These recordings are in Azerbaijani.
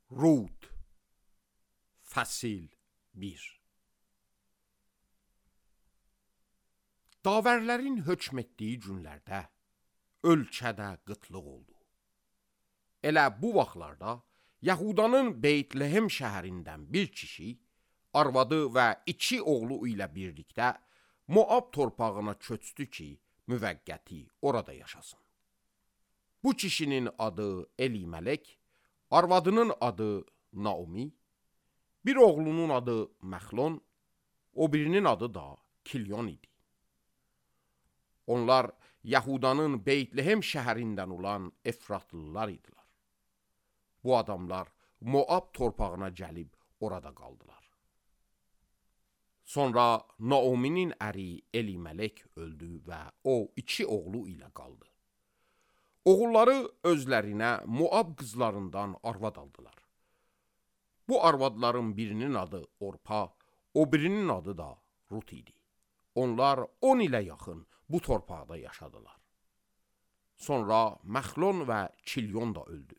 Rut Fəsil 1. Davərlərin hökm etdiyi günlərdə ölkədə qıtlıq oldu. Elə bu vaxtlarda Yahudanın Beytlehem şəhərindən bir kişi, arvadı və 2 oğlu ilə birlikdə Moab torpağına köçdü ki, müvəqqəti orada yaşasın. Bu kişinin adı Elimelek, arvadının adı Naomi, bir oğlunun adı Məxlon, o birinin adı da Kilyon idi. Onlar Yahudanın Beytlehem şəhərindən olan Efratlılar idilər. Bu adamlar Moab torpağına gəlib orada qaldılar. Sonra Naomi'nin əri Elimelek öldü və o 2 oğlu ilə qaldı. Oğulları özlərinə Moab qızlarından arvad aldılar. Bu arvadların birinin adı Orpa, o birinin adı da Rut idi. Onlar 10 ilə yaxın bu torpaqda yaşadılar. Sonra Məxlon və Kilyon da öldü.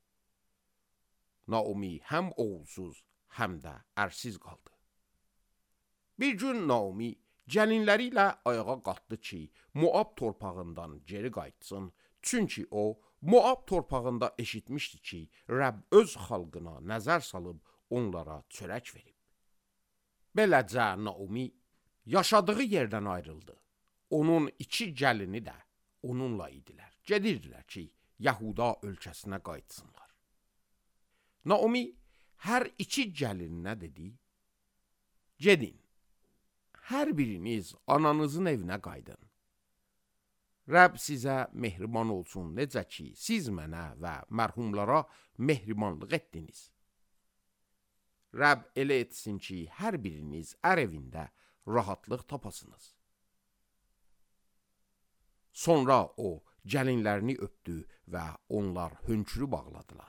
Naomi həm oğulsuz, həm də ərsiz qaldı. Bir gün Naomi gəlinləri ilə ayağa qalxdı ki, Moab torpağından geri qayıtsın, çünki o, Moab torpağında eşitmişdi ki, Rəbb öz xalqına nəzər salıb onlara çörək verib. Beləcə Naomi yaşadığı yerdən ayrıldı. Onun 2 gəlini də onunla idilər. Gedirdilər ki, Yahuda ölkəsinə qayıtsınlar. Naomi hər 2 gəlininə dedi, gedin, hər biriniz ananızın evinə qaydın. Rəbb sizə mehriban olsun, necə ki, siz mənə və mərhumlara mehribanlıq etdiniz. Rəbb elə etsin ki, hər biriniz ər evində rahatlıq tapasınız. Sonra o, gəlinlərini öpdü və onlar hönkürü bağladılar.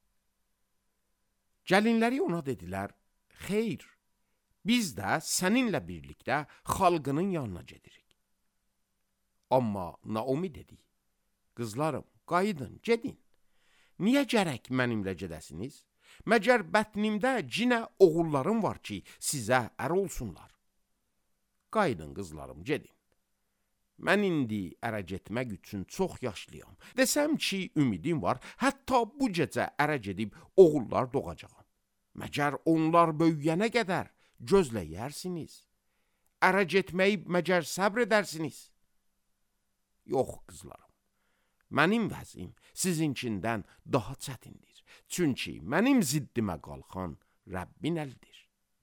Gəlinləri ona dedilər, xeyr, biz də səninlə birlikdə xalqının yanına gedirik. Amma Naomi dedi, qızlarım, qayıdın, gedin. Niyə gərək mənimlə gedəsiniz? Məgər bətnimdə cinə oğullarım var ki, sizə ər olsunlar. Qayıdın, qızlarım, gedin. Mən indi ərə getmək üçün çox yaşlıyam. Desəm ki, ümidim var, hətta bu gecə ərə gedib oğullar doğacağam. Məgər onlar böyüyənə qədər gözləyərsiniz. Ərə getməyi məgər səbr edərsiniz. Yox, qızlarım, mənim vəzim sizinkindən daha çətindir. Çünki mənim ziddimə qalxan Rəbbin əlidir.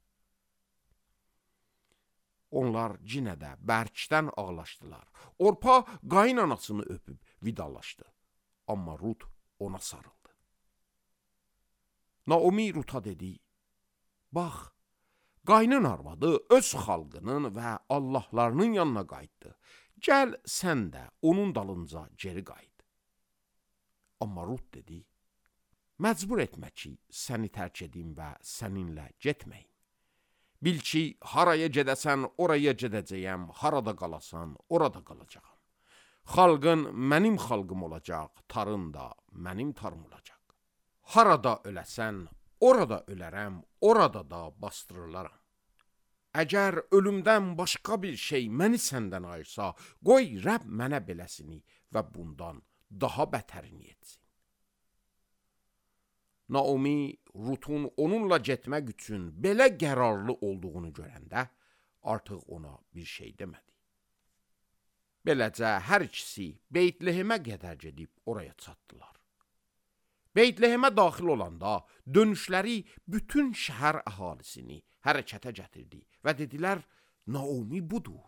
Onlar yenə də bərkdən ağlaşdılar. Orpa qaynanasını öpüb vidalaşdı. Amma Rut ona sarıldı. Naomi Rut'a dedi, bax, qaynın arvadı öz xalqının və Allahlarının yanına qayıtdı. Gəl sən də onun dalınca geri qayıt. Amma Rut dedi, məcbur etmə ki, səni tərk edim və səninlə getməyim. Bil ki, haraya gedəsən, oraya gedəcəyəm, harada qalasan, orada qalacağam. Xalqın mənim xalqım olacaq, tarın da mənim tarım olacaq. Harada öləsən, orada ölərəm, orada da bastırılaram. Əgər ölümdən başqa bir şey məni səndən ayırsa, qoy Rəbb mənə beləsini və bundan daha bətərini etsin. Naomi, Rut'un onunla getmək üçün belə qərarlı olduğunu görəndə, artıq ona bir şey demədi. Beləcə, hər ikisi Beytlehemə qədər gedib oraya çatdılar. Beytlehemə daxil olanda, dönüşləri bütün şəhər əhalisini hərəkətə gətirdi və dedilər, Naomi budur.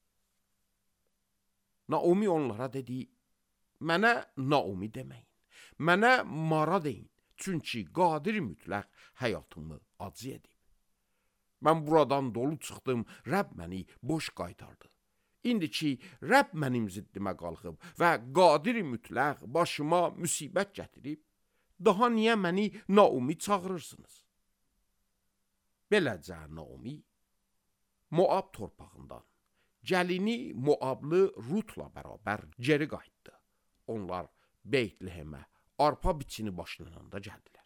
Naomi onlara dedi, mənə Naomi deməyin, mənə Mara deyin. Çünki qadir mütləq həyatımı acı edib. Mən buradan dolu çıxdım, Rəbb məni boş qaytardı. İndi ki, Rəbb mənim ziddimə qalxıb və qadir mütləq başıma müsibət gətirib, daha niyə məni Naomi çağırırsınız? Beləcə Naomi Moab torpağından gəlini Moablı Rut'la bərabər geri qayıtdı. Onlar Beytlehemə arpa biçini başlananda gəldilər.